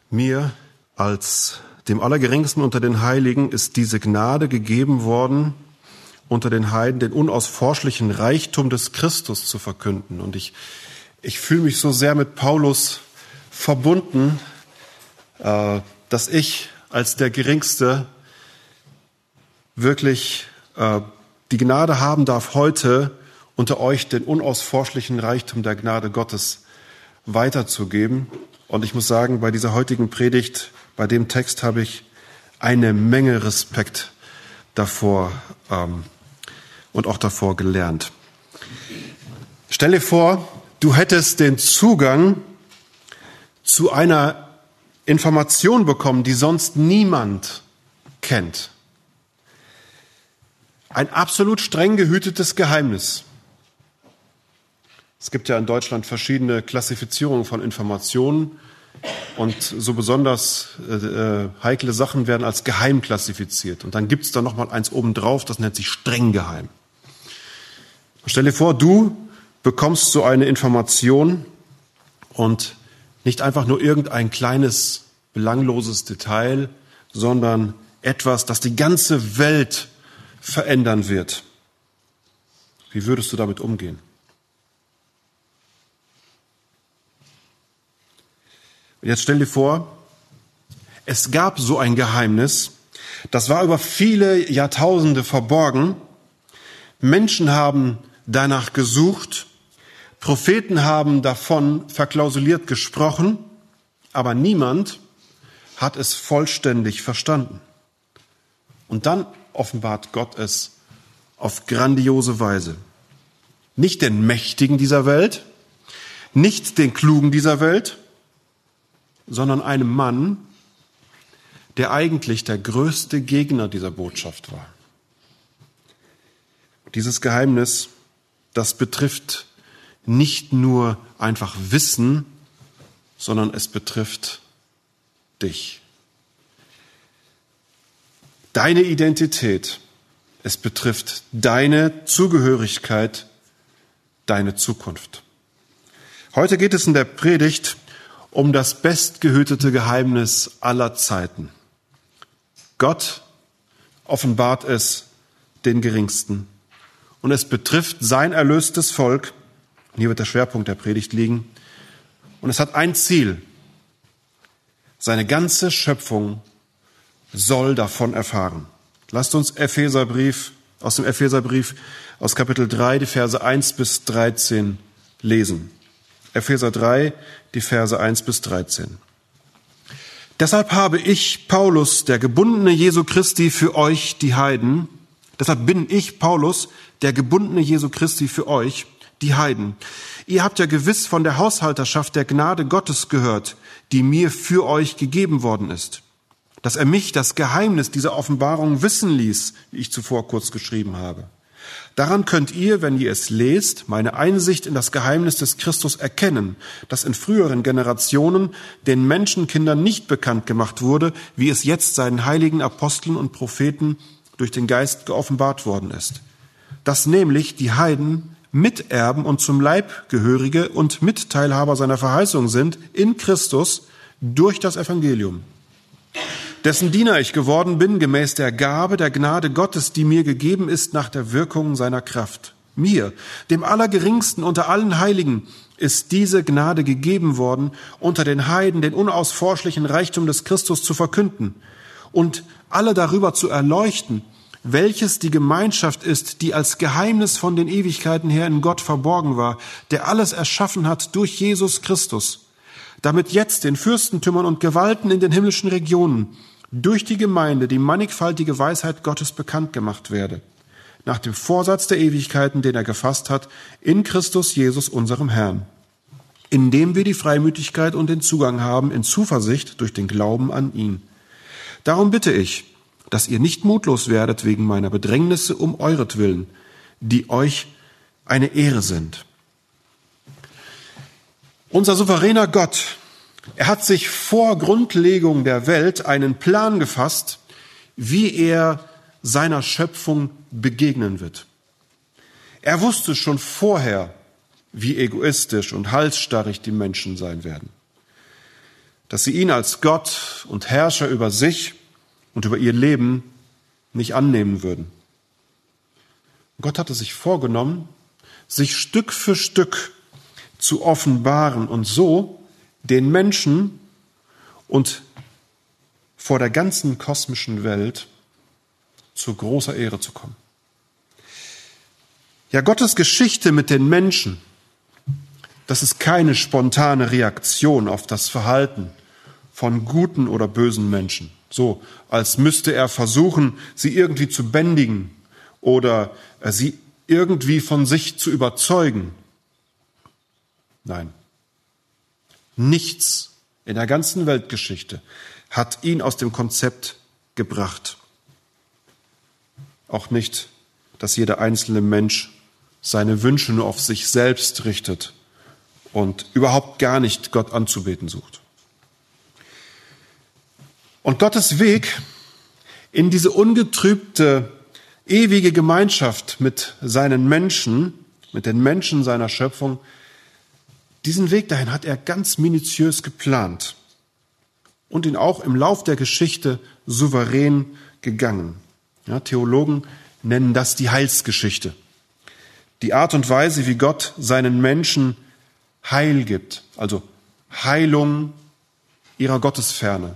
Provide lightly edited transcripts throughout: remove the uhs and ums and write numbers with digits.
Mir als dem Allergeringsten unter den Heiligen ist diese Gnade gegeben worden, unter den Heiden den unausforschlichen Reichtum des Christus zu verkünden. Und ich fühle mich so sehr mit Paulus verbunden, dass ich als der Geringste wirklich die Gnade haben darf, heute unter euch den unausforschlichen Reichtum der Gnade Gottes weiterzugeben. Und ich muss sagen, bei dieser heutigen Predigt, bei dem Text habe ich eine Menge Respekt davor und auch davor gelernt. Stell dir vor, du hättest den Zugang zu einer Information bekommen, die sonst niemand kennt. Ein absolut streng gehütetes Geheimnis. Es gibt ja in Deutschland verschiedene Klassifizierungen von Informationen und so besonders heikle Sachen werden als geheim klassifiziert. Und dann gibt es da nochmal eins obendrauf, das nennt sich streng geheim. Stell dir vor, du bekommst so eine Information und nicht einfach nur irgendein kleines, belangloses Detail, sondern etwas, das die ganze Welt verändern wird. Wie würdest du damit umgehen? Jetzt stell dir vor, es gab so ein Geheimnis, das war über viele Jahrtausende verborgen. Menschen haben danach gesucht, Propheten haben davon verklausuliert gesprochen, aber niemand hat es vollständig verstanden. Und dann offenbart Gott es auf grandiose Weise. Nicht den Mächtigen dieser Welt, nicht den Klugen dieser Welt, sondern einem Mann, der eigentlich der größte Gegner dieser Botschaft war. Dieses Geheimnis, das betrifft nicht nur einfach Wissen, sondern es betrifft dich. Deine Identität, es betrifft deine Zugehörigkeit, deine Zukunft. Heute geht es in der Predigt um das bestgehütete Geheimnis aller Zeiten. Gott offenbart es den Geringsten. Und es betrifft sein erlöstes Volk. Und hier wird der Schwerpunkt der Predigt liegen. Und es hat ein Ziel. Seine ganze Schöpfung soll davon erfahren. Lasst uns aus dem Epheserbrief aus Kapitel 3, die Verse 1 bis 13 lesen. Epheser 3, die Verse 1 bis 13. Deshalb habe ich, Paulus, der Gebundene Jesu Christi für euch, die Heiden, deshalb bin ich, Paulus, der Gebundene Jesu Christi für euch, die Heiden. Ihr habt ja gewiss von der Haushalterschaft der Gnade Gottes gehört, die mir für euch gegeben worden ist. Dass er mich das Geheimnis dieser Offenbarung wissen ließ, wie ich zuvor kurz geschrieben habe. Daran könnt ihr, wenn ihr es lest, meine Einsicht in das Geheimnis des Christus erkennen, das in früheren Generationen den Menschenkindern nicht bekannt gemacht wurde, wie es jetzt seinen heiligen Aposteln und Propheten durch den Geist geoffenbart worden ist. Dass nämlich die Heiden Miterben und zum Leib Gehörige und Mitteilhaber seiner Verheißung sind in Christus durch das Evangelium, dessen Diener ich geworden bin, gemäß der Gabe der Gnade Gottes, die mir gegeben ist nach der Wirkung seiner Kraft. Mir, dem Allergeringsten unter allen Heiligen, ist diese Gnade gegeben worden, unter den Heiden den unausforschlichen Reichtum des Christus zu verkünden und alle darüber zu erleuchten, welches die Gemeinschaft ist, die als Geheimnis von den Ewigkeiten her in Gott verborgen war, der alles erschaffen hat durch Jesus Christus, damit jetzt den Fürstentümern und Gewalten in den himmlischen Regionen durch die Gemeinde die mannigfaltige Weisheit Gottes bekannt gemacht werde, nach dem Vorsatz der Ewigkeiten, den er gefasst hat, in Christus Jesus, unserem Herrn, indem wir die Freimütigkeit und den Zugang haben in Zuversicht durch den Glauben an ihn. Darum bitte ich, dass ihr nicht mutlos werdet wegen meiner Bedrängnisse um euretwillen, die euch eine Ehre sind. Unser souveräner Gott, er hat sich vor Grundlegung der Welt einen Plan gefasst, wie er seiner Schöpfung begegnen wird. Er wusste schon vorher, wie egoistisch und halsstarrig die Menschen sein werden. dass sie ihn als Gott und Herrscher über sich und über ihr Leben nicht annehmen würden. Gott hatte sich vorgenommen, sich Stück für Stück zu offenbaren und so den Menschen und vor der ganzen kosmischen Welt zu großer Ehre zu kommen. Ja, Gottes Geschichte mit den Menschen, das ist keine spontane Reaktion auf das Verhalten von guten oder bösen Menschen. So, als müsste er versuchen, sie irgendwie zu bändigen oder sie irgendwie von sich zu überzeugen. Nein, nichts in der ganzen Weltgeschichte hat ihn aus dem Konzept gebracht. Auch nicht, dass jeder einzelne Mensch seine Wünsche nur auf sich selbst richtet und überhaupt gar nicht Gott anzubeten sucht. Und Gottes Weg in diese ungetrübte, ewige Gemeinschaft mit seinen Menschen, mit den Menschen seiner Schöpfung, diesen Weg dahin hat er ganz minutiös geplant und ihn auch im Lauf der Geschichte souverän gegangen. Ja, Theologen nennen das die Heilsgeschichte. Die Art und Weise, wie Gott seinen Menschen Heil gibt, also Heilung ihrer Gottesferne.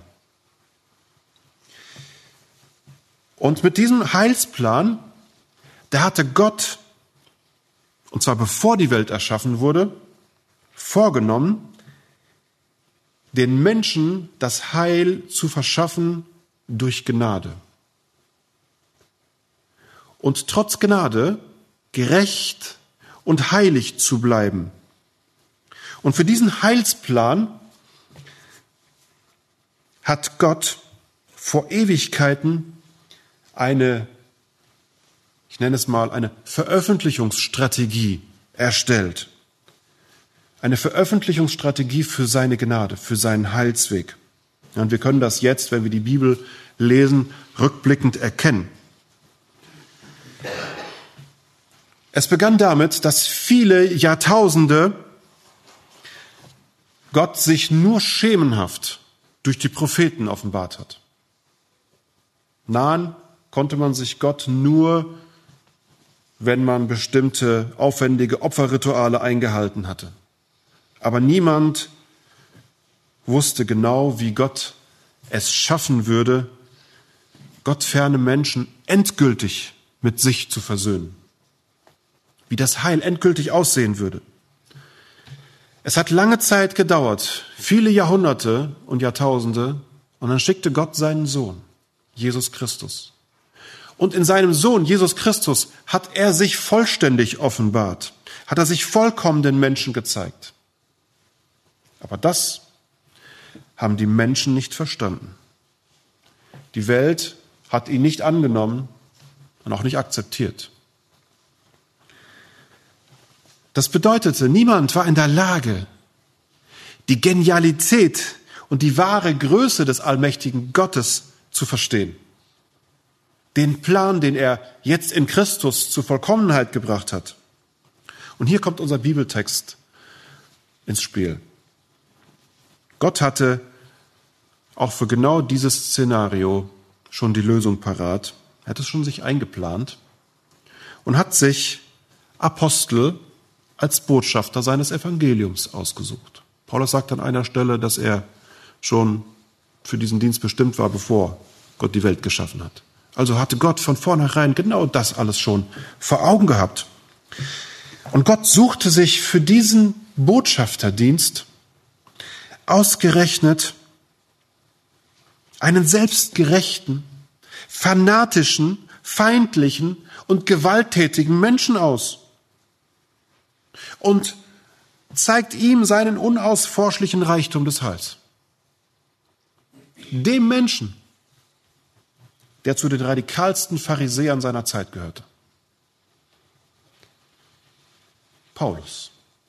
Und mit diesem Heilsplan, da hatte Gott, und zwar bevor die Welt erschaffen wurde, vorgenommen, den Menschen das Heil zu verschaffen durch Gnade. Und trotz Gnade gerecht und heilig zu bleiben. Und für diesen Heilsplan hat Gott vor Ewigkeiten eine Veröffentlichungsstrategie erstellt. Eine Veröffentlichungsstrategie für seine Gnade, für seinen Heilsweg. Und wir können das jetzt, wenn wir die Bibel lesen, rückblickend erkennen. Es begann damit, dass viele Jahrtausende Gott sich nur schemenhaft durch die Propheten offenbart hat. Nahen konnte man sich Gott nur, wenn man bestimmte aufwendige Opferrituale eingehalten hatte. Aber niemand wusste genau, wie Gott es schaffen würde, gottferne Menschen endgültig mit sich zu versöhnen. Wie das Heil endgültig aussehen würde. Es hat lange Zeit gedauert, viele Jahrhunderte und Jahrtausende, und dann schickte Gott seinen Sohn, Jesus Christus. Und in seinem Sohn, Jesus Christus, hat er sich vollständig offenbart, hat er sich vollkommen den Menschen gezeigt. Aber das haben die Menschen nicht verstanden. Die Welt hat ihn nicht angenommen und auch nicht akzeptiert. Das bedeutete, niemand war in der Lage, die Genialität und die wahre Größe des allmächtigen Gottes zu verstehen. Den Plan, den er jetzt in Christus zur Vollkommenheit gebracht hat. Und hier kommt unser Bibeltext ins Spiel. Gott hatte auch für genau dieses Szenario schon die Lösung parat. Er hat es schon sich eingeplant und hat sich Apostel als Botschafter seines Evangeliums ausgesucht. Paulus sagt an einer Stelle, dass er schon für diesen Dienst bestimmt war, bevor Gott die Welt geschaffen hat. Also hatte Gott von vornherein genau das alles schon vor Augen gehabt. Und Gott suchte sich für diesen Botschafterdienst ausgerechnet einen selbstgerechten, fanatischen, feindlichen und gewalttätigen Menschen aus und zeigt ihm seinen unausforschlichen Reichtum des Heils. Dem Menschen, der zu den radikalsten Pharisäern seiner Zeit gehörte. Paulus.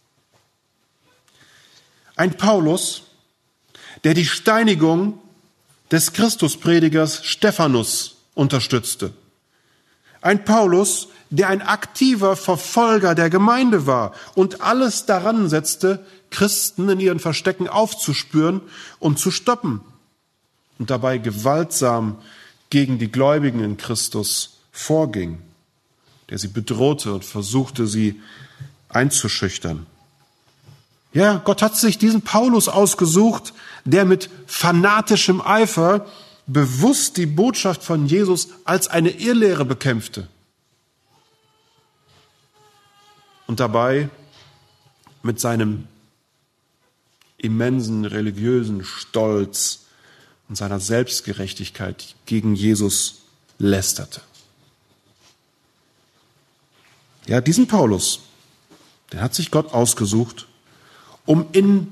Ein Paulus, der die Steinigung des Christuspredigers Stephanus unterstützte. Ein Paulus, der ein aktiver Verfolger der Gemeinde war und alles daran setzte, Christen in ihren Verstecken aufzuspüren und zu stoppen und dabei gewaltsam gegen die Gläubigen in Christus vorging, der sie bedrohte und versuchte, sie einzuschüchtern. Ja, Gott hat sich diesen Paulus ausgesucht, der mit fanatischem Eifer bewusst die Botschaft von Jesus als eine Irrlehre bekämpfte und dabei mit seinem immensen religiösen Stolz und seiner Selbstgerechtigkeit gegen Jesus lästerte. Ja, diesen Paulus, den hat sich Gott ausgesucht, um ihn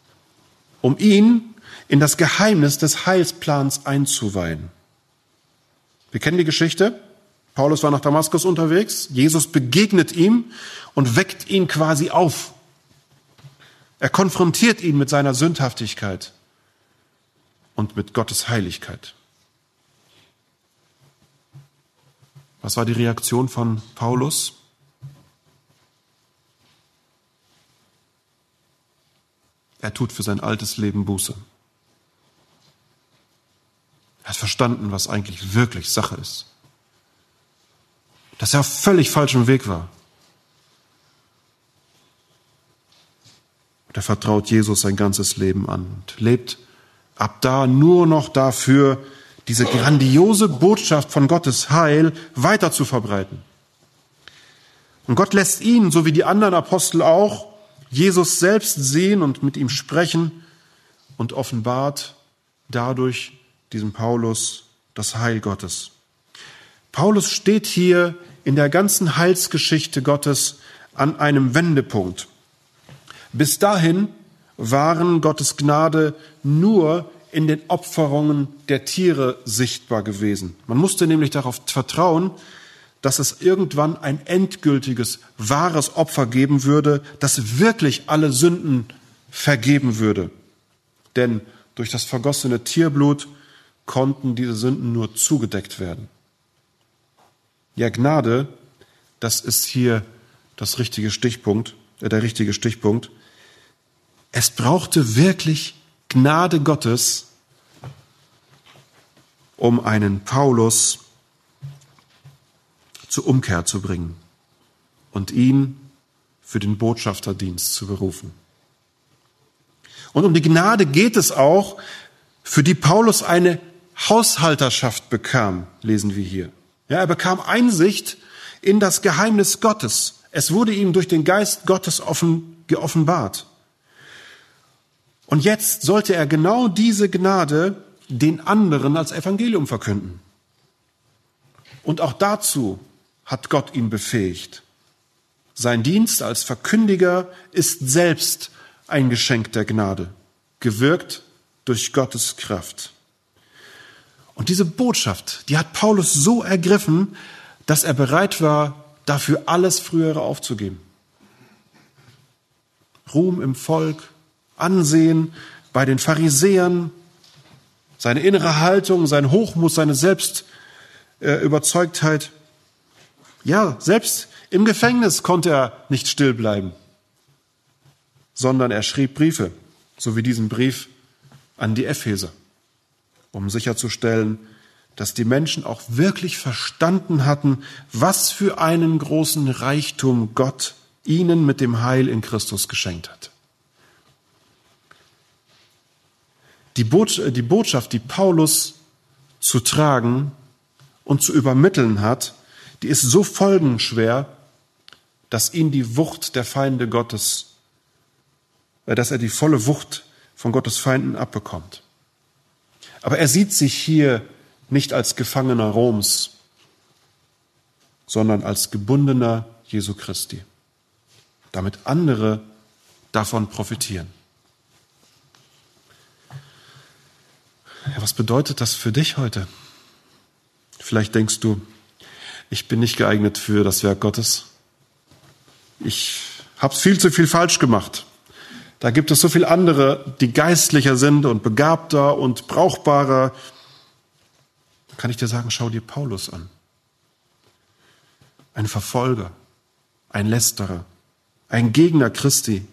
in das Geheimnis des Heilsplans einzuweihen. Wir kennen die Geschichte. Paulus war nach Damaskus unterwegs. Jesus begegnet ihm und weckt ihn quasi auf. Er konfrontiert ihn mit seiner Sündhaftigkeit und mit Gottes Heiligkeit. Was war die Reaktion von Paulus? Er tut für sein altes Leben Buße. Er hat verstanden, was eigentlich wirklich Sache ist. Dass er auf völlig falschem Weg war. Und er vertraut Jesus sein ganzes Leben an und lebt ab da nur noch dafür, diese grandiose Botschaft von Gottes Heil weiter zu verbreiten. Und Gott lässt ihn, so wie die anderen Apostel auch, Jesus selbst sehen und mit ihm sprechen und offenbart dadurch diesem Paulus das Heil Gottes. Paulus steht hier in der ganzen Heilsgeschichte Gottes an einem Wendepunkt. Bis dahin waren Gottes Gnade nur in den Opferungen der Tiere sichtbar gewesen. Man musste nämlich darauf vertrauen, dass es irgendwann ein endgültiges, wahres Opfer geben würde, das wirklich alle Sünden vergeben würde. Denn durch das vergossene Tierblut konnten diese Sünden nur zugedeckt werden. Ja, Gnade, das ist hier der richtige Stichpunkt. Es brauchte wirklich Gnade Gottes, um einen Paulus zur Umkehr zu bringen und ihn für den Botschafterdienst zu berufen. Und um die Gnade geht es auch, für die Paulus eine Haushalterschaft bekam, lesen wir hier. Ja, er bekam Einsicht in das Geheimnis Gottes. Es wurde ihm durch den Geist Gottes geoffenbart. Und jetzt sollte er genau diese Gnade den anderen als Evangelium verkünden. Und auch dazu hat Gott ihn befähigt. Sein Dienst als Verkündiger ist selbst ein Geschenk der Gnade, gewirkt durch Gottes Kraft. Und diese Botschaft, die hat Paulus so ergriffen, dass er bereit war, dafür alles Frühere aufzugeben. Ruhm im Volk, Ansehen bei den Pharisäern, seine innere Haltung, sein Hochmut, seine Selbstüberzeugtheit. Ja, selbst im Gefängnis konnte er nicht still bleiben, sondern er schrieb Briefe, so wie diesen Brief an die Epheser, um sicherzustellen, dass die Menschen auch wirklich verstanden hatten, was für einen großen Reichtum Gott ihnen mit dem Heil in Christus geschenkt hat. Die Botschaft, die Paulus zu tragen und zu übermitteln hat, die ist so folgenschwer, dass ihn die Wucht der Feinde Gottes, dass er die volle Wucht von Gottes Feinden abbekommt. Aber er sieht sich hier nicht als Gefangener Roms, sondern als Gebundener Jesu Christi, damit andere davon profitieren. Ja, was bedeutet das für dich heute? Vielleicht denkst du, ich bin nicht geeignet für das Werk Gottes. Ich habe viel zu viel falsch gemacht. Da gibt es so viele andere, die geistlicher sind und begabter und brauchbarer. Da kann ich dir sagen, schau dir Paulus an. ein Verfolger, ein Lästerer, ein Gegner Christi.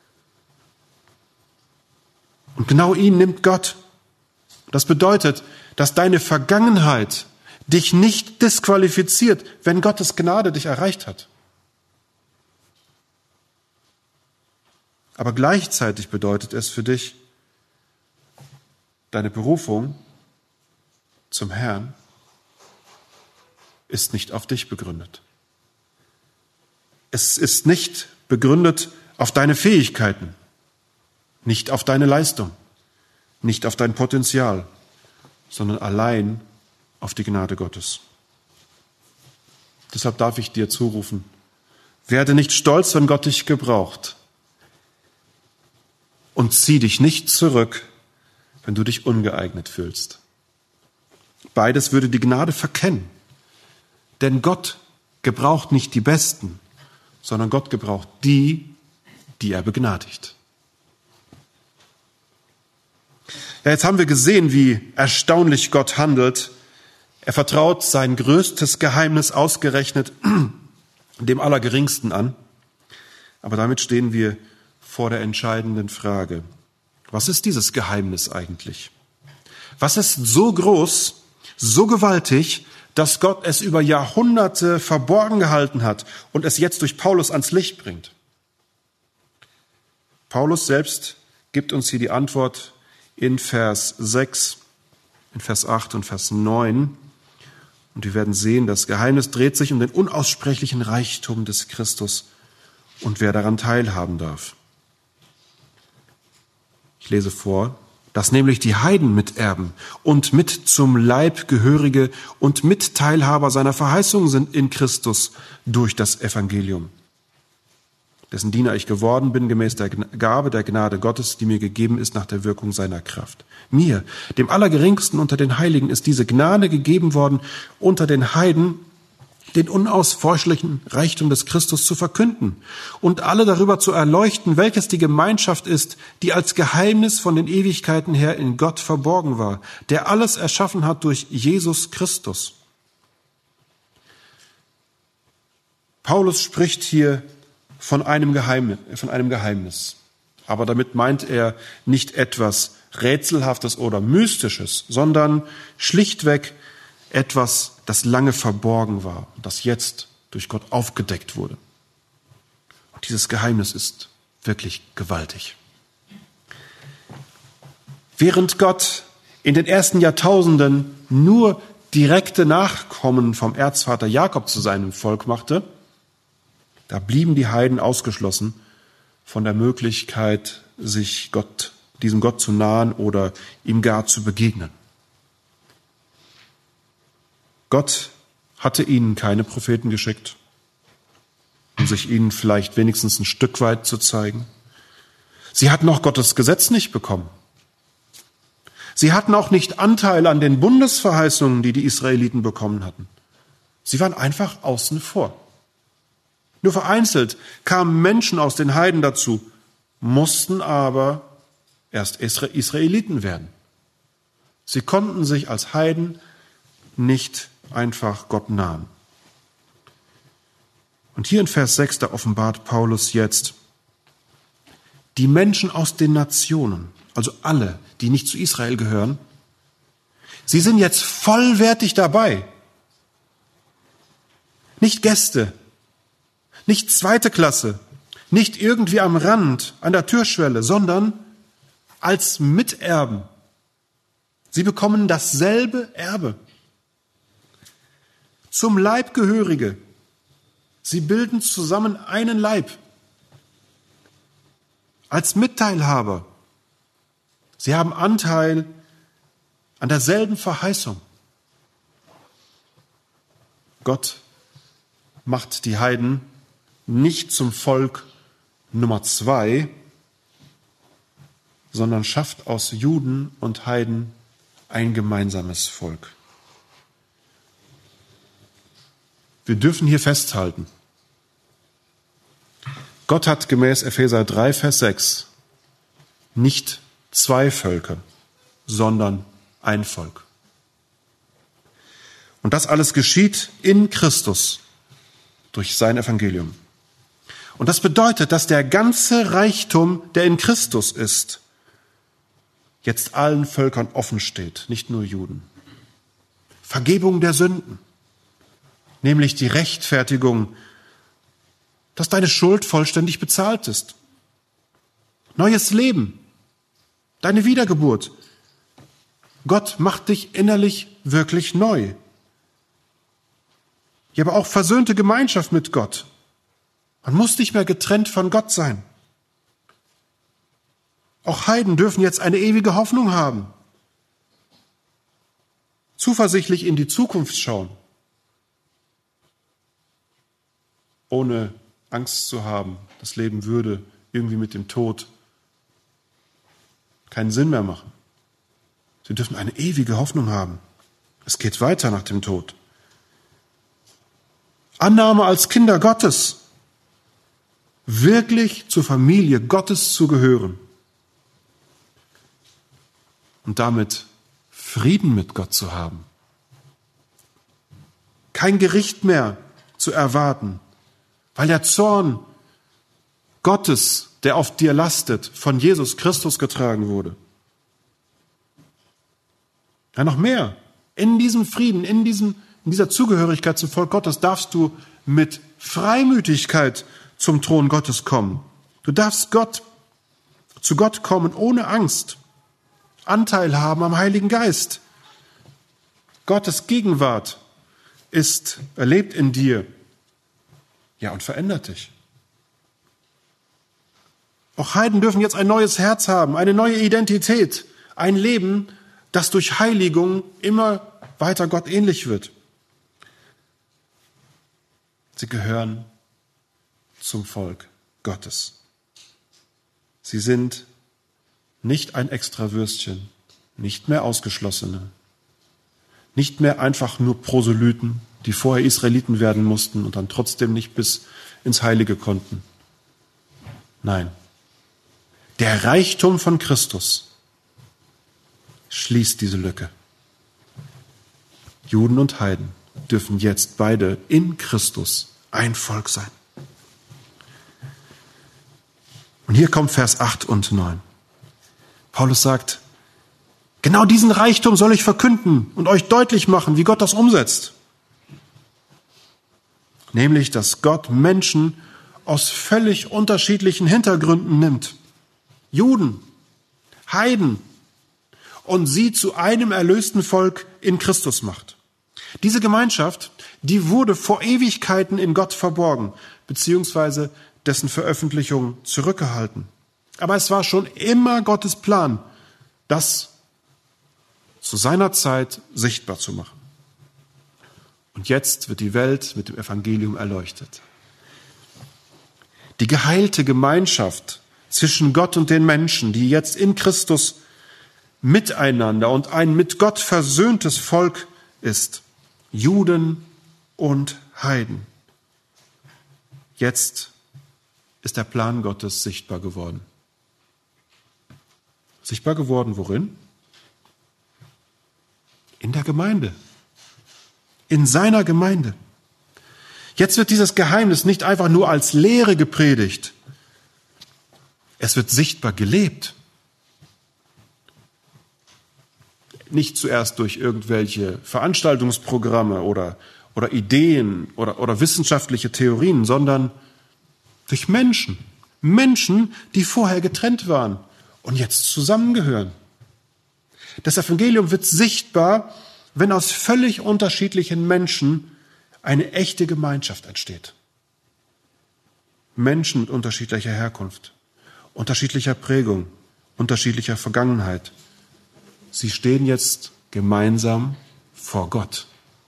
Und genau ihn nimmt Gott. Das bedeutet, dass deine Vergangenheit dich nicht disqualifiziert, wenn Gottes Gnade dich erreicht hat. Aber gleichzeitig bedeutet es für dich, deine Berufung zum Herrn ist nicht auf dich begründet. Es ist nicht begründet auf deine Fähigkeiten, nicht auf deine Leistung, nicht auf dein Potenzial, sondern allein auf die Gnade Gottes. Deshalb darf ich dir zurufen, werde nicht stolz, wenn Gott dich gebraucht, und zieh dich nicht zurück, wenn du dich ungeeignet fühlst. Beides würde die Gnade verkennen. Denn Gott gebraucht nicht die Besten, sondern Gott gebraucht die, die er begnadigt. Ja, jetzt haben wir gesehen, wie erstaunlich Gott handelt. Er vertraut sein größtes Geheimnis ausgerechnet dem Allergeringsten an. Aber damit stehen wir vor der entscheidenden Frage. Was ist dieses Geheimnis eigentlich? Was ist so groß, so gewaltig, dass Gott es über Jahrhunderte verborgen gehalten hat und es jetzt durch Paulus ans Licht bringt? Paulus selbst gibt uns hier die Antwort in Vers 6, in Vers 8 und Vers 9. Und wir werden sehen, das Geheimnis dreht sich um den unaussprechlichen Reichtum des Christus und wer daran teilhaben darf. Ich lese vor, dass nämlich die Heiden miterben und mit zum Leib gehörige und Mitteilhaber seiner Verheißung sind in Christus durch das Evangelium, dessen Diener ich geworden bin, gemäß der Gabe der Gnade Gottes, die mir gegeben ist nach der Wirkung seiner Kraft. Mir, dem Allergeringsten unter den Heiligen, ist diese Gnade gegeben worden, unter den Heiden den unausforschlichen Reichtum des Christus zu verkünden und alle darüber zu erleuchten, welches die Gemeinschaft ist, die als Geheimnis von den Ewigkeiten her in Gott verborgen war, der alles erschaffen hat durch Jesus Christus. Paulus spricht hier von einem Geheimnis. Aber damit meint er nicht etwas Rätselhaftes oder Mystisches, sondern schlichtweg etwas, das lange verborgen war und das jetzt durch Gott aufgedeckt wurde. Und dieses Geheimnis ist wirklich gewaltig. Während Gott in den ersten Jahrtausenden nur direkte Nachkommen vom Erzvater Jakob zu seinem Volk machte, da blieben die Heiden ausgeschlossen von der Möglichkeit, sich diesem Gott zu nahen oder ihm gar zu begegnen. Gott hatte ihnen keine Propheten geschickt, um sich ihnen vielleicht wenigstens ein Stück weit zu zeigen. Sie hatten auch Gottes Gesetz nicht bekommen. Sie hatten auch nicht Anteil an den Bundesverheißungen, die die Israeliten bekommen hatten. Sie waren einfach außen vor. Nur vereinzelt kamen Menschen aus den Heiden dazu, mussten aber erst Israeliten werden. Sie konnten sich als Heiden nicht einfach Gott nahen. Und hier in Vers 6, da offenbart Paulus jetzt, die Menschen aus den Nationen, also alle, die nicht zu Israel gehören, sie sind jetzt vollwertig dabei. Nicht Gäste, nicht zweite Klasse, nicht irgendwie am Rand, an der Türschwelle, sondern als Miterben. Sie bekommen dasselbe Erbe. Zum Leib gehörige. Sie bilden zusammen einen Leib. Als Mitteilhaber. Sie haben Anteil an derselben Verheißung. Gott macht die Heiden nicht zum Volk Nummer 2, sondern schafft aus Juden und Heiden ein gemeinsames Volk. Wir dürfen hier festhalten, Gott hat gemäß Epheser 3, Vers 6 nicht 2 Völker, sondern ein Volk. Und das alles geschieht in Christus, durch sein Evangelium. Und das bedeutet, dass der ganze Reichtum, der in Christus ist, jetzt allen Völkern offen steht, nicht nur Juden. Vergebung der Sünden, nämlich die Rechtfertigung, dass deine Schuld vollständig bezahlt ist. Neues Leben, deine Wiedergeburt. Gott macht dich innerlich wirklich neu. Ja, aber auch versöhnte Gemeinschaft mit Gott. Man muss nicht mehr getrennt von Gott sein. Auch Heiden dürfen jetzt eine ewige Hoffnung haben. Zuversichtlich in die Zukunft schauen. Ohne Angst zu haben, das Leben würde irgendwie mit dem Tod keinen Sinn mehr machen. Sie dürfen eine ewige Hoffnung haben. Es geht weiter nach dem Tod. Annahme als Kinder Gottes, wirklich zur Familie Gottes zu gehören und damit Frieden mit Gott zu haben. Kein Gericht mehr zu erwarten, weil der Zorn Gottes, der auf dir lastet, von Jesus Christus getragen wurde. Ja, noch mehr. In diesem Frieden, in dieser Zugehörigkeit zum Volk Gottes darfst du mit Freimütigkeit zum Thron Gottes kommen. Du darfst zu Gott kommen ohne Angst, Anteil haben am Heiligen Geist. Gottes Gegenwart erlebt in dir, ja, und verändert dich. Auch Heiden dürfen jetzt ein neues Herz haben, eine neue Identität, ein Leben, das durch Heiligung immer weiter Gott ähnlich wird. Sie gehören zum Volk Gottes. Sie sind nicht ein Extrawürstchen, nicht mehr Ausgeschlossene, nicht mehr einfach nur Proselyten, die vorher Israeliten werden mussten und dann trotzdem nicht bis ins Heilige konnten. Nein, der Reichtum von Christus schließt diese Lücke. Juden und Heiden dürfen jetzt beide in Christus ein Volk sein. Und hier kommt Vers 8 und 9. Paulus sagt, genau diesen Reichtum soll ich verkünden und euch deutlich machen, wie Gott das umsetzt. Nämlich, dass Gott Menschen aus völlig unterschiedlichen Hintergründen nimmt. Juden, Heiden, und sie zu einem erlösten Volk in Christus macht. Diese Gemeinschaft, die wurde vor Ewigkeiten in Gott verborgen, beziehungsweise dessen Veröffentlichung zurückgehalten. Aber es war schon immer Gottes Plan, das zu seiner Zeit sichtbar zu machen. Und jetzt wird die Welt mit dem Evangelium erleuchtet. Die geheilte Gemeinschaft zwischen Gott und den Menschen, die jetzt in Christus miteinander und ein mit Gott versöhntes Volk ist, Juden und Heiden. Jetzt ist der Plan Gottes sichtbar geworden. Sichtbar geworden worin? In der Gemeinde. In seiner Gemeinde. Jetzt wird dieses Geheimnis nicht einfach nur als Lehre gepredigt. Es wird sichtbar gelebt. Nicht zuerst durch irgendwelche Veranstaltungsprogramme oder Ideen oder wissenschaftliche Theorien, sondern durch Menschen. Menschen, die vorher getrennt waren und jetzt zusammengehören. Das Evangelium wird sichtbar, wenn aus völlig unterschiedlichen Menschen eine echte Gemeinschaft entsteht. Menschen mit unterschiedlicher Herkunft, unterschiedlicher Prägung, unterschiedlicher Vergangenheit. Sie stehen jetzt gemeinsam vor Gott.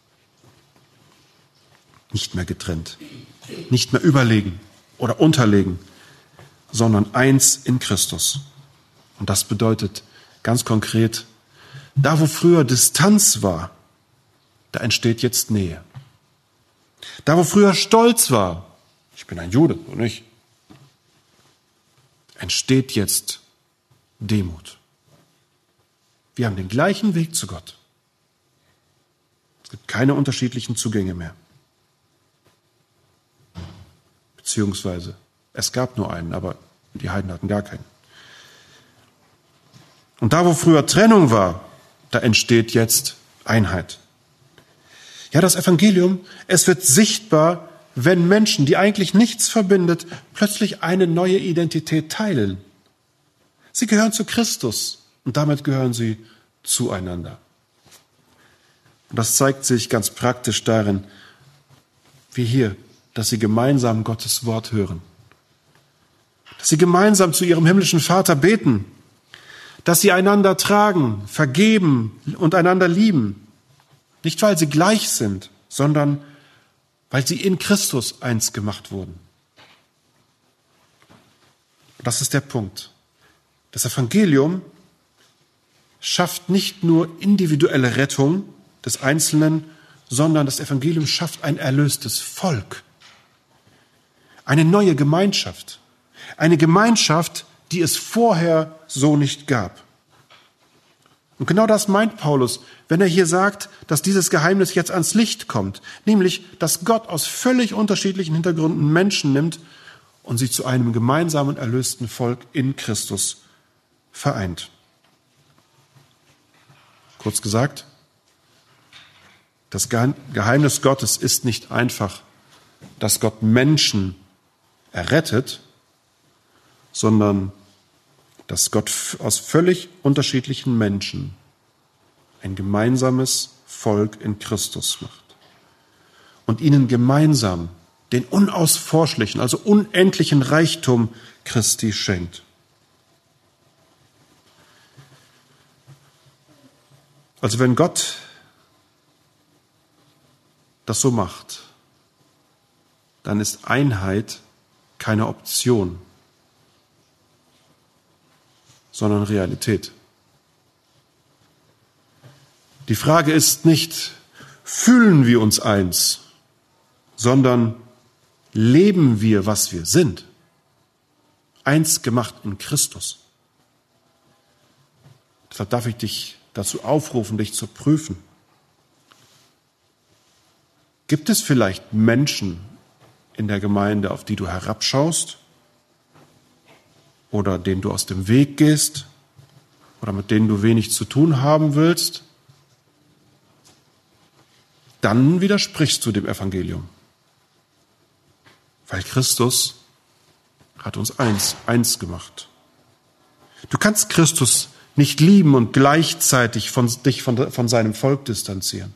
Nicht mehr getrennt, nicht mehr überlegen oder unterlegen, sondern eins in Christus. Und das bedeutet ganz konkret, da wo früher Distanz war, da entsteht jetzt Nähe. Da wo früher Stolz war, ich bin ein Jude und ich, entsteht jetzt Demut. Wir haben den gleichen Weg zu Gott. Es gibt keine unterschiedlichen Zugänge mehr. beziehungsweise es gab nur einen, aber die Heiden hatten gar keinen. Und da, wo früher Trennung war, da entsteht jetzt Einheit. Ja, das Evangelium, es wird sichtbar, wenn Menschen, die eigentlich nichts verbindet, plötzlich eine neue Identität teilen. Sie gehören zu Christus und damit gehören sie zueinander. Und das zeigt sich ganz praktisch darin, wie hier, dass sie gemeinsam Gottes Wort hören. Dass sie gemeinsam zu ihrem himmlischen Vater beten. Dass sie einander tragen, vergeben und einander lieben. Nicht, weil sie gleich sind, sondern weil sie in Christus eins gemacht wurden. Das ist der Punkt. Das Evangelium schafft nicht nur individuelle Rettung des Einzelnen, sondern das Evangelium schafft ein erlöstes Volk. Eine neue Gemeinschaft. Eine Gemeinschaft, die es vorher so nicht gab. Und genau das meint Paulus, wenn er hier sagt, dass dieses Geheimnis jetzt ans Licht kommt. Nämlich, dass Gott aus völlig unterschiedlichen Hintergründen Menschen nimmt und sie zu einem gemeinsamen erlösten Volk in Christus vereint. Kurz gesagt, das Geheimnis Gottes ist nicht einfach, dass Gott Menschen errettet, sondern dass Gott aus völlig unterschiedlichen Menschen ein gemeinsames Volk in Christus macht und ihnen gemeinsam den unausforschlichen, also unendlichen Reichtum Christi schenkt. Also wenn Gott das so macht, dann ist Einheit keine Option, sondern Realität. Die Frage ist nicht, fühlen wir uns eins, sondern leben wir, was wir sind. Eins gemacht in Christus. Deshalb darf ich dich dazu aufrufen, dich zu prüfen. Gibt es vielleicht Menschen in der Gemeinde, auf die du herabschaust oder denen du aus dem Weg gehst oder mit denen du wenig zu tun haben willst? Dann widersprichst du dem Evangelium. Weil Christus hat uns eins gemacht. Du kannst Christus nicht lieben und gleichzeitig dich von seinem Volk distanzieren.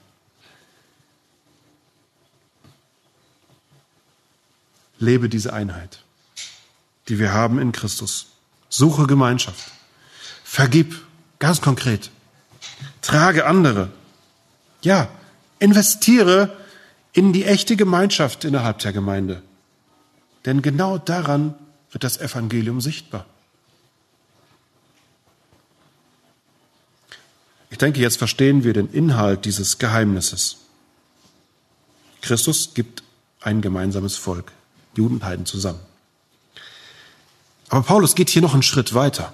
Lebe diese Einheit, die wir haben in Christus. Suche Gemeinschaft. Vergib, ganz konkret. Trage andere. Ja, investiere in die echte Gemeinschaft innerhalb der Gemeinde. Denn genau daran wird das Evangelium sichtbar. Ich denke, jetzt verstehen wir den Inhalt dieses Geheimnisses. Christus gibt ein gemeinsames Volk, Juden und Heiden zusammen. Aber Paulus geht hier noch einen Schritt weiter.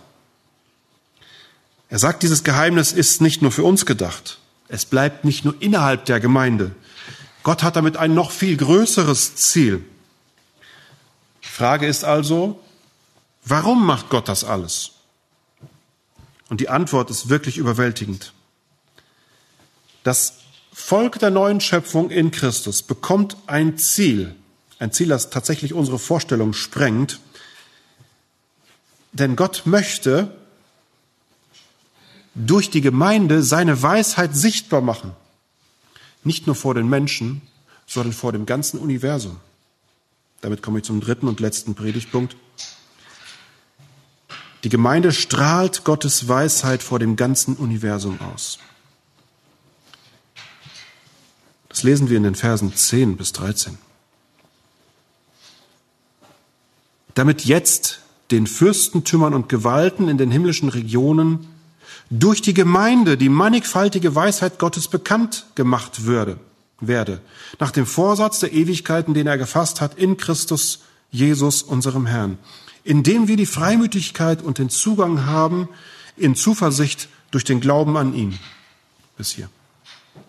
Er sagt, dieses Geheimnis ist nicht nur für uns gedacht. Es bleibt nicht nur innerhalb der Gemeinde. Gott hat damit ein noch viel größeres Ziel. Die Frage ist also, warum macht Gott das alles? Und die Antwort ist wirklich überwältigend. Das Volk der neuen Schöpfung in Christus bekommt ein Ziel, das tatsächlich unsere Vorstellung sprengt. Denn Gott möchte durch die Gemeinde seine Weisheit sichtbar machen. Nicht nur vor den Menschen, sondern vor dem ganzen Universum. Damit komme ich zum dritten und letzten Predigtpunkt. Die Gemeinde strahlt Gottes Weisheit vor dem ganzen Universum aus. Das lesen wir in den Versen 10 bis 13. Damit jetzt den Fürstentümern und Gewalten in den himmlischen Regionen durch die Gemeinde die mannigfaltige Weisheit Gottes bekannt gemacht werde, nach dem Vorsatz der Ewigkeiten, den er gefasst hat in Christus Jesus, unserem Herrn, indem wir die Freimütigkeit und den Zugang haben in Zuversicht durch den Glauben an ihn. Bis hier.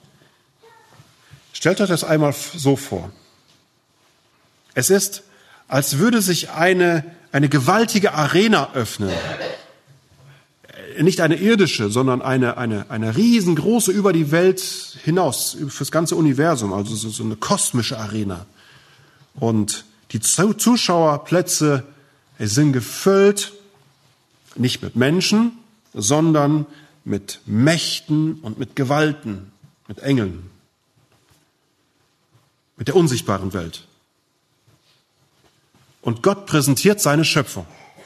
Stellt euch das einmal so vor. Es ist, als würde sich eine gewaltige Arena öffnen. Nicht eine irdische, sondern eine riesengroße über die Welt hinaus, fürs ganze Universum, also so eine kosmische Arena. Und die Zuschauerplätze sind gefüllt, nicht mit Menschen, sondern mit Mächten und mit Gewalten, mit Engeln, mit der unsichtbaren Welt. Und Gott präsentiert seine Schöpfung.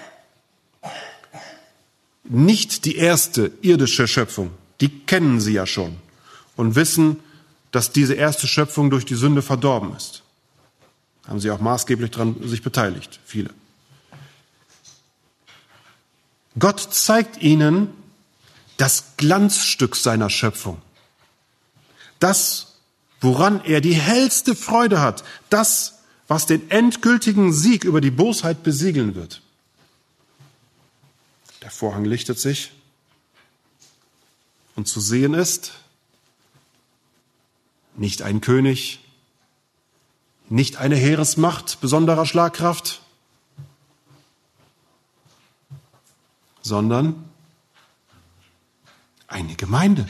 Nicht die erste irdische Schöpfung, die kennen sie ja schon und wissen, dass diese erste Schöpfung durch die Sünde verdorben ist. Haben sie auch maßgeblich daran sich beteiligt, viele. Gott zeigt ihnen das Glanzstück seiner Schöpfung. Das, woran er die hellste Freude hat. Das, was den endgültigen Sieg über die Bosheit besiegeln wird. Der Vorhang lichtet sich und zu sehen ist nicht ein König, nicht eine Heeresmacht besonderer Schlagkraft, sondern eine Gemeinde.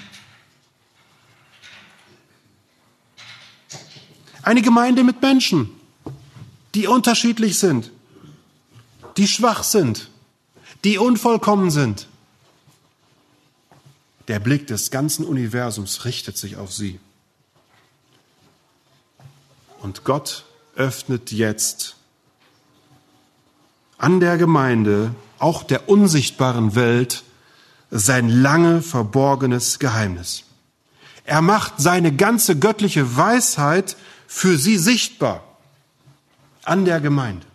Eine Gemeinde mit Menschen, die unterschiedlich sind, die schwach sind, die unvollkommen sind. Der Blick des ganzen Universums richtet sich auf sie. Und Gott öffnet jetzt an der Gemeinde, auch der unsichtbaren Welt, sein lange verborgenes Geheimnis. Er macht seine ganze göttliche Weisheit für sie sichtbar an der Gemeinde.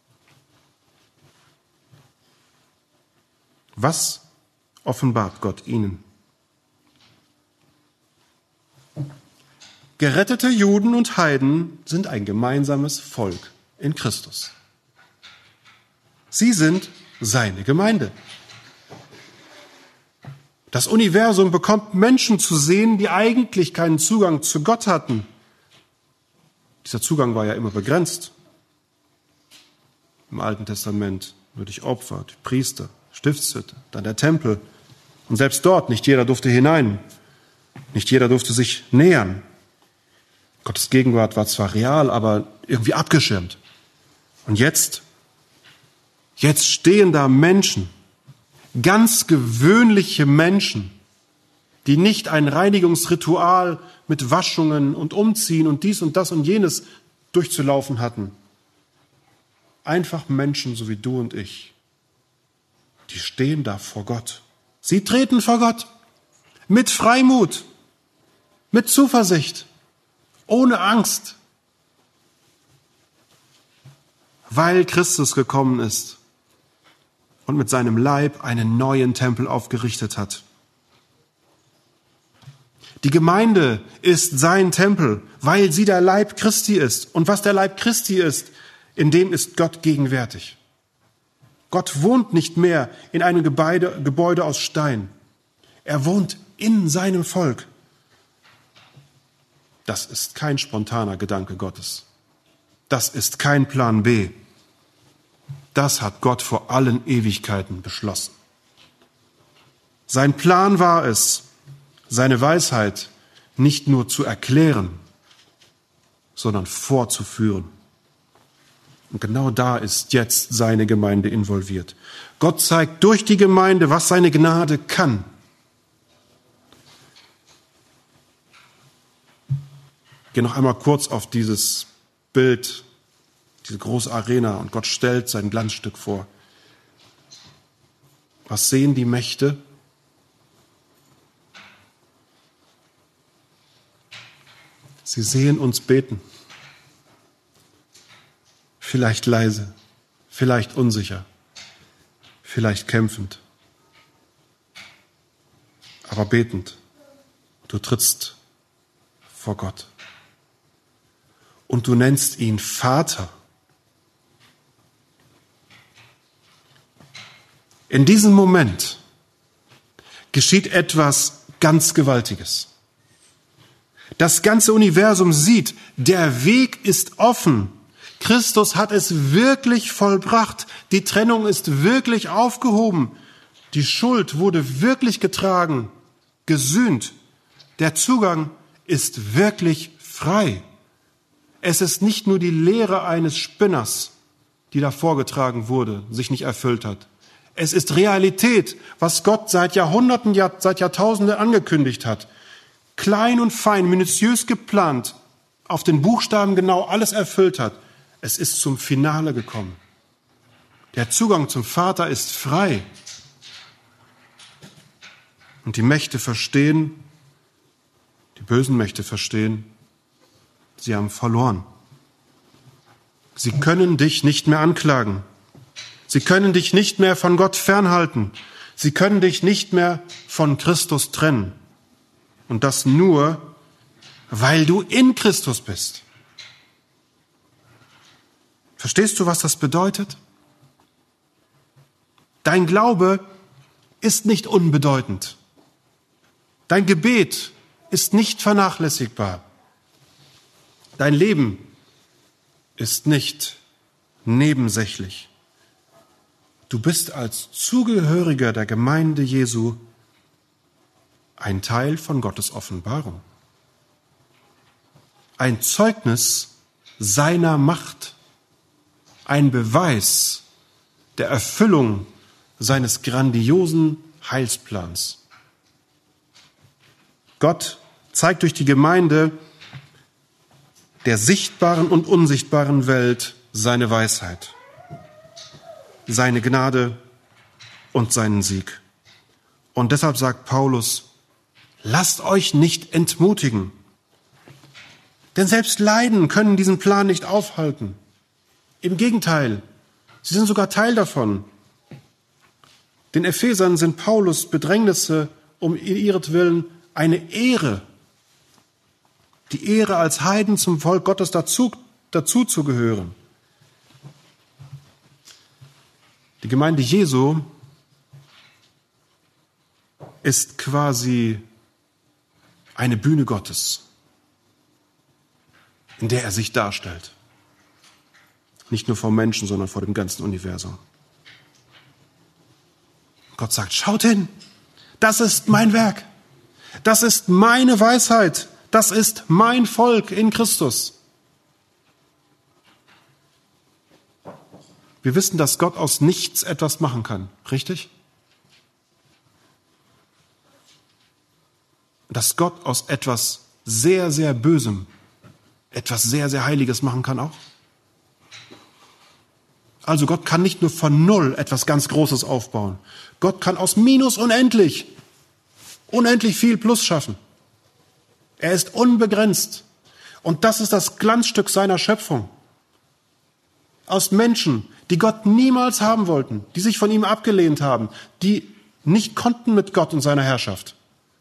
Was offenbart Gott ihnen? Gerettete Juden und Heiden sind ein gemeinsames Volk in Christus. Sie sind seine Gemeinde. Das Universum bekommt Menschen zu sehen, die eigentlich keinen Zugang zu Gott hatten. Dieser Zugang war ja immer begrenzt. Im Alten Testament nur durch Opfer, durch Priester, Stiftshütte, dann der Tempel. Und selbst dort, nicht jeder durfte hinein. Nicht jeder durfte sich nähern. Gottes Gegenwart war zwar real, aber irgendwie abgeschirmt. Und jetzt stehen da Menschen, ganz gewöhnliche Menschen, die nicht ein Reinigungsritual mit Waschungen und Umziehen und dies und das und jenes durchzulaufen hatten. Einfach Menschen, so wie du und ich, die stehen da vor Gott. Sie treten vor Gott mit Freimut, mit Zuversicht, ohne Angst, weil Christus gekommen ist und mit seinem Leib einen neuen Tempel aufgerichtet hat. Die Gemeinde ist sein Tempel, weil sie der Leib Christi ist. Und was der Leib Christi ist, in dem ist Gott gegenwärtig. Gott wohnt nicht mehr in einem Gebäude aus Stein. Er wohnt in seinem Volk. Das ist kein spontaner Gedanke Gottes. Das ist kein Plan B. Das hat Gott vor allen Ewigkeiten beschlossen. Sein Plan war es, seine Weisheit nicht nur zu erklären, sondern fortzuführen. Und genau da ist jetzt seine Gemeinde involviert. Gott zeigt durch die Gemeinde, was seine Gnade kann. Ich gehe noch einmal kurz auf dieses Bild, diese große Arena, und Gott stellt sein Glanzstück vor. Was sehen die Mächte? Sie sehen uns beten. Vielleicht leise, vielleicht unsicher, vielleicht kämpfend, aber betend. Du trittst vor Gott. Und du nennst ihn Vater. In diesem Moment geschieht etwas ganz Gewaltiges. Das ganze Universum sieht, der Weg ist offen. Christus hat es wirklich vollbracht. Die Trennung ist wirklich aufgehoben. Die Schuld wurde wirklich getragen, gesühnt. Der Zugang ist wirklich frei. Es ist nicht nur die Lehre eines Spinners, die da vorgetragen wurde, sich nicht erfüllt hat. Es ist Realität, was Gott seit Jahrhunderten, seit Jahrtausenden angekündigt hat. Klein und fein, minutiös geplant, auf den Buchstaben genau alles erfüllt hat. Es ist zum Finale gekommen. Der Zugang zum Vater ist frei. Und die Mächte verstehen, die bösen Mächte verstehen, sie haben verloren. Sie können dich nicht mehr anklagen. Sie können dich nicht mehr von Gott fernhalten. Sie können dich nicht mehr von Christus trennen. Und das nur, weil du in Christus bist. Verstehst du, was das bedeutet? Dein Glaube ist nicht unbedeutend. Dein Gebet ist nicht vernachlässigbar. Dein Leben ist nicht nebensächlich. Du bist als Zugehöriger der Gemeinde Jesu ein Teil von Gottes Offenbarung. Ein Zeugnis seiner Macht. Ein Beweis der Erfüllung seines grandiosen Heilsplans. Gott zeigt durch die Gemeinde der sichtbaren und unsichtbaren Welt seine Weisheit, seine Gnade und seinen Sieg. Und deshalb sagt Paulus, lasst euch nicht entmutigen, denn selbst Leiden können diesen Plan nicht aufhalten. Im Gegenteil, sie sind sogar Teil davon. Den Ephesern sind Paulus Bedrängnisse um ihretwillen eine Ehre. Die Ehre, als Heiden zum Volk Gottes dazu zu gehören. Die Gemeinde Jesu ist quasi eine Bühne Gottes, in der er sich darstellt. Nicht nur vor Menschen, sondern vor dem ganzen Universum. Gott sagt, schaut hin, das ist mein Werk, das ist meine Weisheit, das ist mein Volk in Christus. Wir wissen, dass Gott aus nichts etwas machen kann, richtig? Dass Gott aus etwas sehr, sehr Bösem etwas sehr, sehr Heiliges machen kann auch. Also Gott kann nicht nur von Null etwas ganz Großes aufbauen. Gott kann aus Minus unendlich viel Plus schaffen. Er ist unbegrenzt. Und das ist das Glanzstück seiner Schöpfung. Aus Menschen, die Gott niemals haben wollten, die sich von ihm abgelehnt haben, die nicht konnten mit Gott und seiner Herrschaft.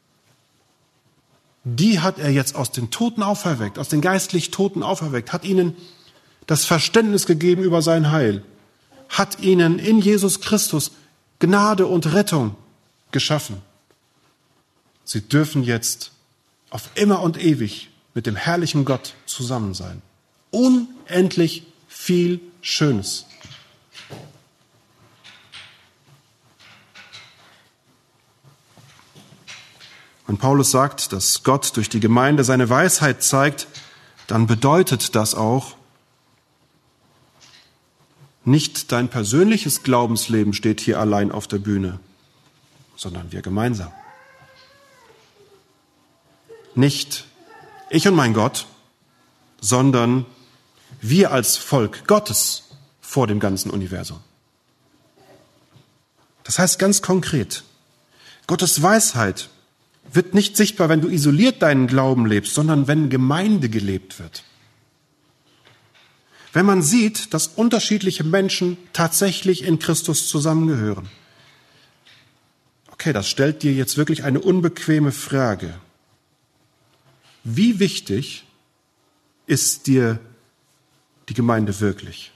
Die hat er jetzt aus den Toten auferweckt, aus den geistlich Toten auferweckt, hat ihnen das Verständnis gegeben über sein Heil, hat ihnen in Jesus Christus Gnade und Rettung geschaffen. Sie dürfen jetzt auf immer und ewig mit dem herrlichen Gott zusammen sein. Unendlich viel Schönes. Wenn Paulus sagt, dass Gott durch die Gemeinde seine Weisheit zeigt, dann bedeutet das auch, nicht dein persönliches Glaubensleben steht hier allein auf der Bühne, sondern wir gemeinsam. Nicht ich und mein Gott, sondern wir als Volk Gottes vor dem ganzen Universum. Das heißt ganz konkret, Gottes Weisheit wird nicht sichtbar, wenn du isoliert deinen Glauben lebst, sondern wenn Gemeinde gelebt wird. Wenn man sieht, dass unterschiedliche Menschen tatsächlich in Christus zusammengehören. Okay, das stellt dir jetzt wirklich eine unbequeme Frage. Wie wichtig ist dir die Gemeinde wirklich?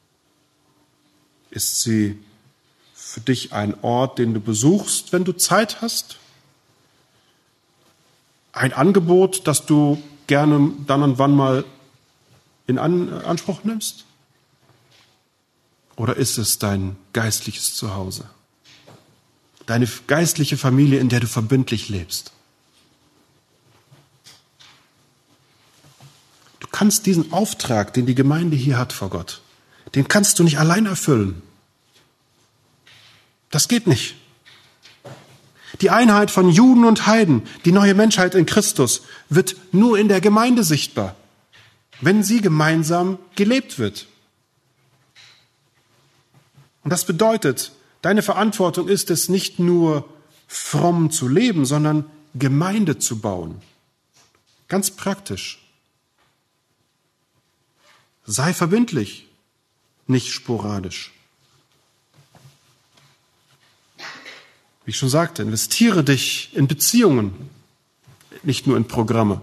Ist sie für dich ein Ort, den du besuchst, wenn du Zeit hast? Ein Angebot, das du gerne dann und wann mal in Anspruch nimmst? Oder ist es dein geistliches Zuhause? Deine geistliche Familie, in der du verbindlich lebst? Du kannst diesen Auftrag, den die Gemeinde hier hat vor Gott, den kannst du nicht allein erfüllen. Das geht nicht. Die Einheit von Juden und Heiden, die neue Menschheit in Christus, wird nur in der Gemeinde sichtbar, wenn sie gemeinsam gelebt wird. Und das bedeutet, deine Verantwortung ist es, nicht nur fromm zu leben, sondern Gemeinde zu bauen. Ganz praktisch. Sei verbindlich, nicht sporadisch. Wie ich schon sagte, investiere dich in Beziehungen, nicht nur in Programme.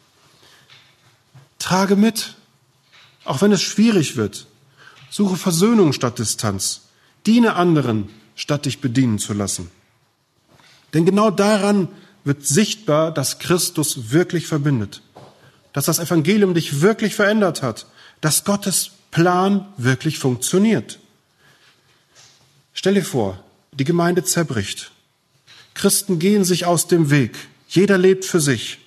Trage mit, auch wenn es schwierig wird. Suche Versöhnung statt Distanz. Diene anderen, statt dich bedienen zu lassen. Denn genau daran wird sichtbar, dass Christus wirklich verbindet. Dass das Evangelium dich wirklich verändert hat. Dass Gottes Plan wirklich funktioniert. Stell dir vor, die Gemeinde zerbricht. Christen gehen sich aus dem Weg. Jeder lebt für sich.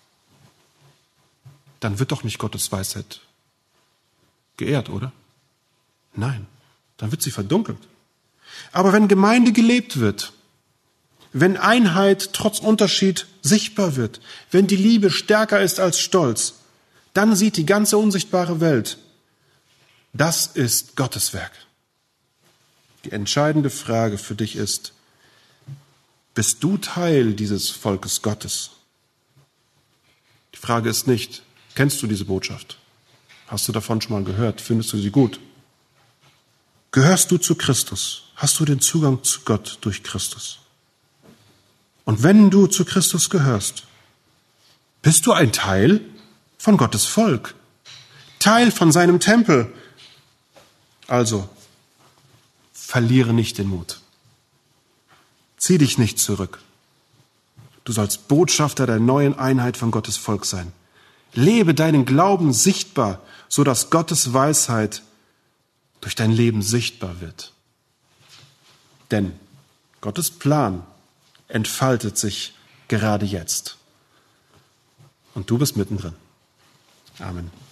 Dann wird doch nicht Gottes Weisheit geehrt, oder? Nein, dann wird sie verdunkelt. Aber wenn Gemeinde gelebt wird, wenn Einheit trotz Unterschied sichtbar wird, wenn die Liebe stärker ist als Stolz, dann sieht die ganze unsichtbare Welt, das ist Gottes Werk. Die entscheidende Frage für dich ist, bist du Teil dieses Volkes Gottes? Die Frage ist nicht, kennst du diese Botschaft? Hast du davon schon mal gehört? Findest du sie gut? Gehörst du zu Christus? Hast du den Zugang zu Gott durch Christus? Und wenn du zu Christus gehörst, bist du ein Teil von Gottes Volk, Teil von seinem Tempel. Also, verliere nicht den Mut. Zieh dich nicht zurück. Du sollst Botschafter der neuen Einheit von Gottes Volk sein. Lebe deinen Glauben sichtbar, so dass Gottes Weisheit durch dein Leben sichtbar wird. Denn Gottes Plan entfaltet sich gerade jetzt. Und du bist mittendrin. Amen.